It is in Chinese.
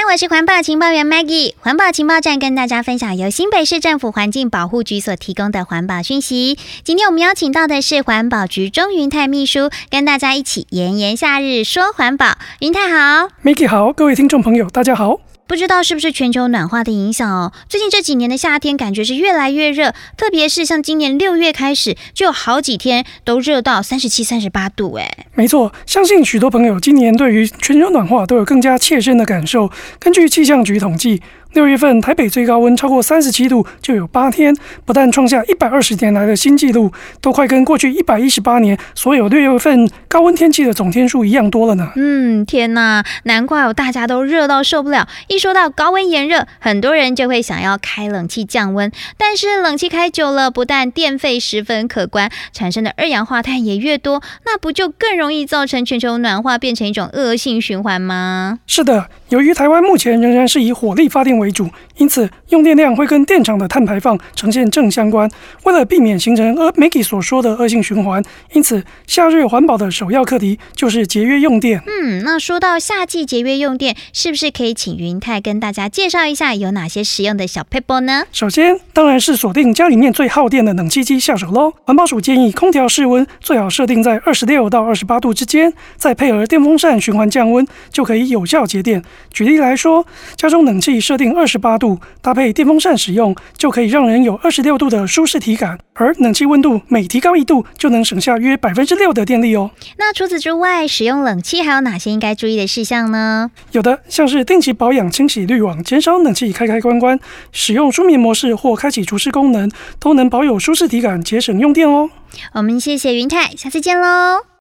我是环保情报员 Maggie。环保情报站跟大家分享由新北市政府环境保护局所提供的环保讯息。今天我们邀请到的是环保局钟云泰秘书，跟大家一起炎炎夏日说环保。云泰好。 Maggie 好，各位听众朋友大家好。 不知道是不是全球暖化的影响哦？最近这几年的夏天感觉是越来越热，特别是像今年6月开始，就有好几天都热到37、38度哎。 没错，相信许多朋友今年对于全球暖化都有更加切身的感受。根据气象局统计，6月份台北最高温超过37度就有8天，不但创下120年来的新纪录，都快跟过去118年所有6月份高温天气的总天数一样多了呢。 天哪，难怪大家都热到受不了。一说到高温炎热，很多人就会想要开冷气降温，但是冷气开久了，不但电费十分可观，产生的二氧化碳也越多，那不就更容易造成全球暖化，变成一种恶性循环吗？ 是的，由于台湾目前仍然是以火力发电为主，因此用电量会跟电厂的碳排放呈现正相关。为了避免形成Maggie 所说的恶性循环，因此夏日环保的首要课题就是节约用电。 那说到夏季节约用电，是不是可以请云泰跟大家介绍一下有哪些实用的小撇步呢？ 首先当然是锁定家里面最耗电的冷气机下手咯。环保署建议空调室温最好设定在26到28度之间，再配合电风扇循环降温，就可以有效节电。举例来说，家中冷气设定28度，搭配电风扇使用，就可以让人有26度的舒适体感，而冷气温度每提高1度，就能省下约6%的电力哦。 那除此之外，使用冷气还有哪些应该注意的事项呢？ 有的像是定期保养、清洗滤网，减少冷气开关关，使用舒眠模式或开启除湿功能，都能保有舒适体感，节省用电哦。 我们谢谢云泰，下次见喽。